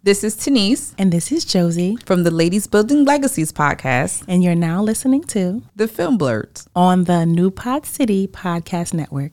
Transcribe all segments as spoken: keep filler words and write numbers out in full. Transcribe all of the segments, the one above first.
This is Tenise. And this is Josie. From the Ladies Building Legacies podcast. And you're now listening to The Film Blurds on the New Pod City Podcast Network.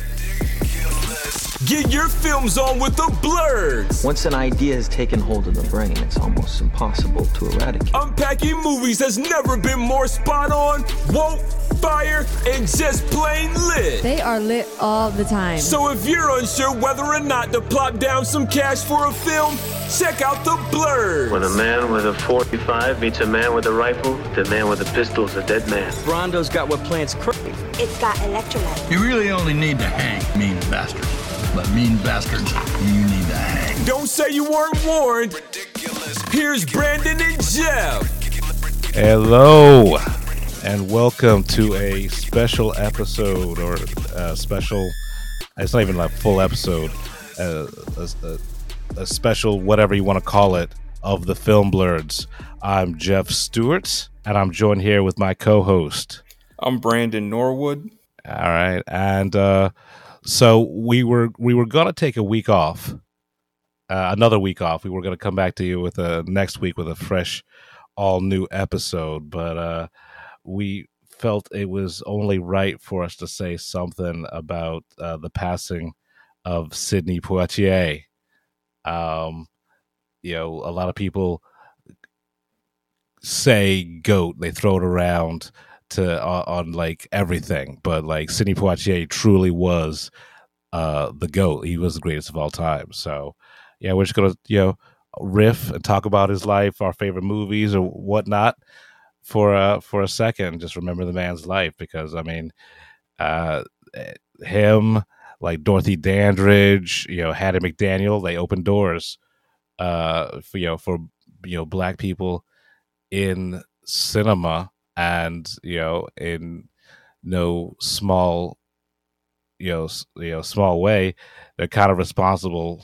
Get your films on with the Blurds. Once an idea has taken hold of the brain, it's almost impossible to eradicate. Unpacking movies has never been more spot on, woke, fire, and just plain lit. They are lit all the time. So if you're unsure whether or not to plop down some cash for a film, check out the Blurds. When a man with a forty-five meets a man with a rifle, the man with a pistol is a dead man. Brondo's got what plants crave. It's got electrolyte. You really only need to hang mean bastards. But mean bastards, you need to hang. Don't say you weren't warned. Ridiculous. Here's Brandon and Jeff. Hello, and welcome to a special episode, or a special, it's not even a full episode, uh, a, a, a special whatever you want to call it, of the Film Blurds. I'm Jeff Stewart, and I'm joined here with my co-host. I'm Brandon Norwood. All right, and uh, so we were we were gonna take a week off, uh, another week off. We were gonna come back to you with a next week with a fresh, all new episode, but uh, we felt it was only right for us to say something about uh, the passing of Sidney Poitier. Um, you know, a lot of people say GOAT; they throw it around to uh, on like everything, but like Sidney Poitier truly was uh the GOAT. He was the greatest of all time. So yeah, we're just gonna you know riff and talk about his life, our favorite movies or whatnot for uh for a second. Just remember the man's life, because I mean uh him, like Dorothy Dandridge, you know, Hattie McDaniel, they opened doors uh for you know for you know black people in cinema. And you know, in no small, you know, you know, small way, they're kind of responsible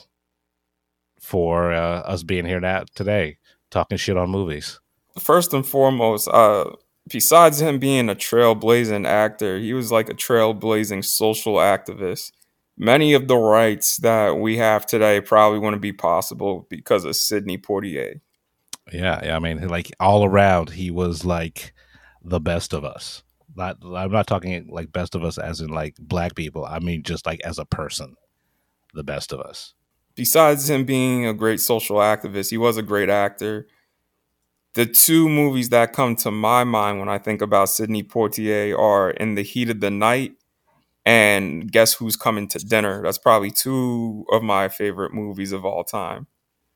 for uh, us being here now today, talking shit on movies. First and foremost, uh, besides him being a trailblazing actor, he was like a trailblazing social activist. Many of the rights that we have today probably wouldn't be possible because of Sidney Poitier. Yeah, yeah. I mean, like all around, he was like the best of us. Not, I'm not talking like best of us as in like black people. I mean, just like as a person, the best of us. Besides him being a great social activist, he was a great actor. The two movies that come to my mind when I think about Sidney Poitier are In the Heat of the Night and Guess Who's Coming to Dinner. That's probably two of my favorite movies of all time.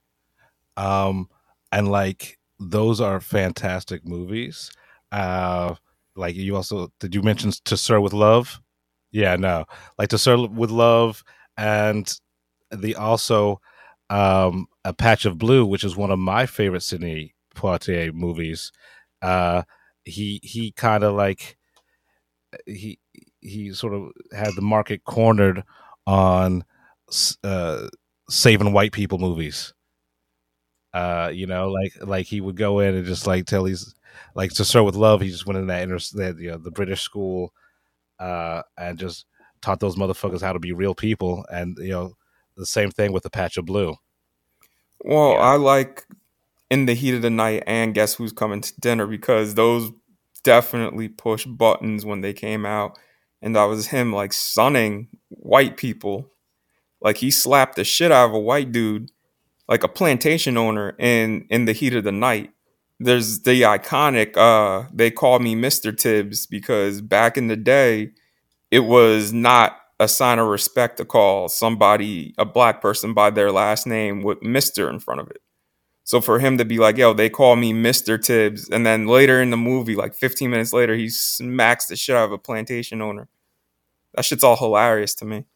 Um, and like those are fantastic movies. Uh, like you also, did you mention To Sir with Love? Yeah, no, like To Sir with Love, and the also um, A Patch of Blue, which is one of my favorite Sidney Poitier movies. Uh, he he kind of like he he sort of had the market cornered on uh, saving white people movies. Uh, you know, like like he would go in and just like tell these. Like To Sir with Love, he just went in that inter, that, you know, the British school, uh, and just taught those motherfuckers how to be real people. And you know, the same thing with A Patch of Blue. Well, yeah. I like In the Heat of the Night and Guess Who's Coming to Dinner because those definitely pushed buttons when they came out, and that was him like sunning white people. Like he slapped the shit out of a white dude, like a plantation owner, in In the Heat of the Night. There's the iconic, uh, they call me Mister Tibbs, because back in the day, it was not a sign of respect to call somebody, a black person, by their last name with Mister in front of it. So for him to be like, yo, they call me Mister Tibbs, and then later in the movie, like fifteen minutes later, he smacks the shit out of a plantation owner. That shit's all hilarious to me.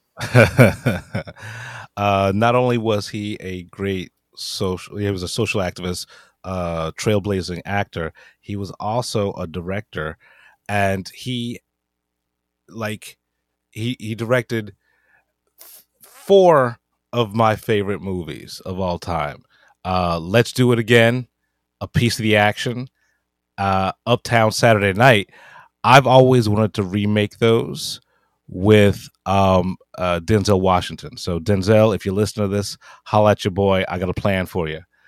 uh, not only was he a great social, he was a social activist, uh trailblazing actor, he was also a director, and he like he he directed four of my favorite movies of all time. uh Let's Do It Again, A Piece of the Action, uh Uptown Saturday Night. I've always wanted to remake those with um uh Denzel Washington. So Denzel, if you listen to this, holla at your boy. I got a plan for you.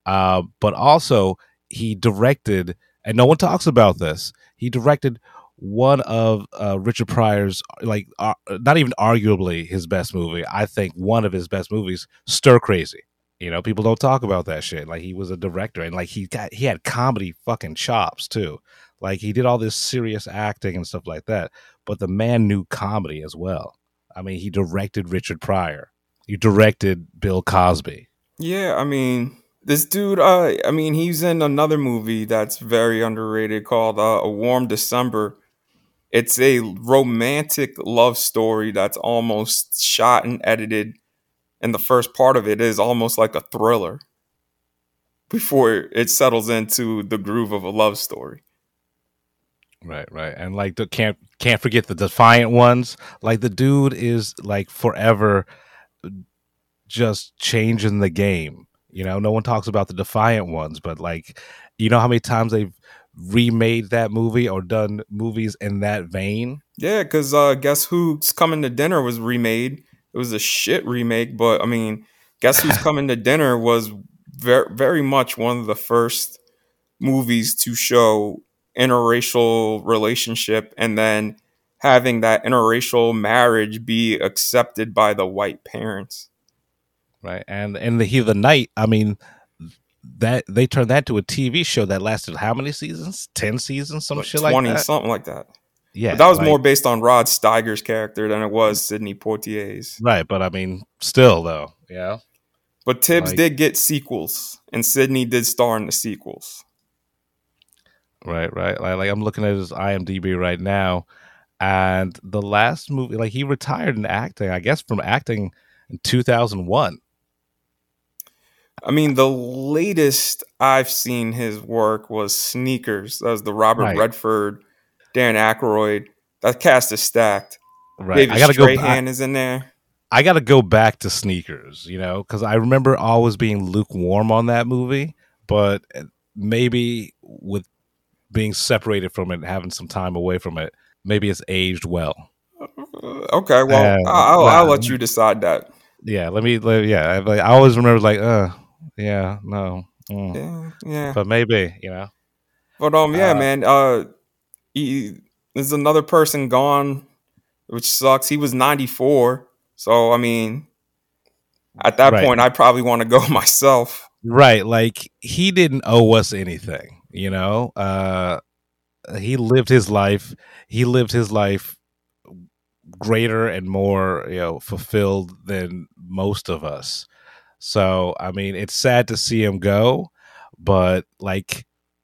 Uh, but also he directed, and no one talks about this. He directed one of uh, Richard Pryor's, like, uh, not even arguably his best movie. I think one of his best movies, Stir Crazy. You know, people don't talk about that shit. Like, he was a director, and like he got he had comedy fucking chops too. Like, he did all this serious acting and stuff like that. But the man knew comedy as well. I mean, he directed Richard Pryor. He directed Bill Cosby. Yeah, I mean, this dude, uh, I mean, he's in another movie that's very underrated called uh, A Warm December. It's a romantic love story that's almost shot and edited. And the first part of it is almost like a thriller before it settles into the groove of a love story. Right, right. And like the can't can't forget the Defiant Ones. Like, the dude is like forever just changing the game. You know, no one talks about the Defiant Ones, but like, you know how many times they've remade that movie or done movies in that vein? Yeah, because uh, Guess Who's Coming to Dinner was remade. It was a shit remake, but I mean, Guess Who's Coming to Dinner was very, very much one of the first movies to show interracial relationship and then having that interracial marriage be accepted by the white parents. Right. And in the Heat of the Night, I mean, that they turned that to a T V show that lasted how many seasons? ten seasons, some Like shit like twenty, that. something like that. Yeah, but that was like, more based on Rod Steiger's character than it was Sidney Poitier's. Right, but I mean, still though, yeah. But Tibbs like, did get sequels, and Sidney did star in the sequels. Right, right. Like, like I'm looking at his IMDb right now, and the last movie, like, he retired in acting, I guess, from acting in two thousand one. I mean, the latest I've seen his work was Sneakers. That was the Robert Right. Redford, Dan Aykroyd. That cast is stacked. Right. David I gotta Strahan go. is in there. I got to go back to Sneakers, you know, because I remember always being lukewarm on that movie, but maybe with being separated from it, having some time away from it, maybe it's aged well. Okay, well, Uh, I'll, wow. I'll let you decide that. Yeah, let me. Let, yeah, I, like, I always remember like, uh, yeah, no, mm. Yeah, yeah. But maybe, you know. But um, yeah, Uh, man. Uh, he, there's another person gone, which sucks. He was ninety-four, so I mean, at that Right. point, I probably want to go myself. Right, like, he didn't owe us anything, you know. Uh, he lived his life. He lived his life greater and more, you know, fulfilled than most of us. So, I mean, it's sad to see him go, but like,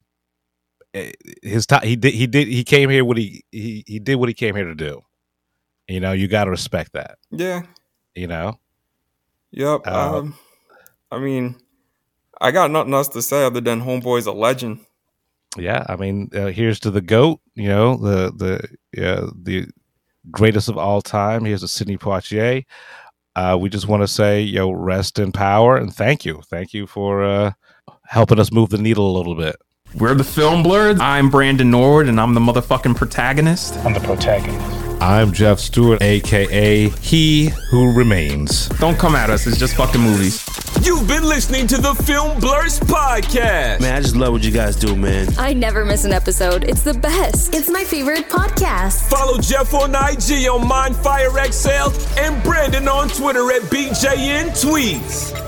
his time, he did, he did, he came here what he, he, he did what he came here to do. You know, you got to respect that. Yeah. You know. Yep. Uh, um, I mean, I got nothing else to say other than Homeboy's a legend. Yeah, I mean, uh, here's to the GOAT. You know, the the yeah the greatest of all time. Here's to Sidney Poitier. Uh, we just want to say, yo, rest in power, and thank you, thank you for uh, helping us move the needle a little bit. We're the Film Blurs. I'm Brandon Norwood, and I'm the motherfucking protagonist. I'm the protagonist. I'm Jeff Stewart, aka He Who Remains. Don't come at us. It's just fucking movies. You've been listening to the Film Blurs podcast. Man, I just love what you guys do, man. I never miss an episode. It's the best. It's my favorite podcast. Follow Jeff on I G on MindFireXL and Brandon on Twitter at B J N Tweets.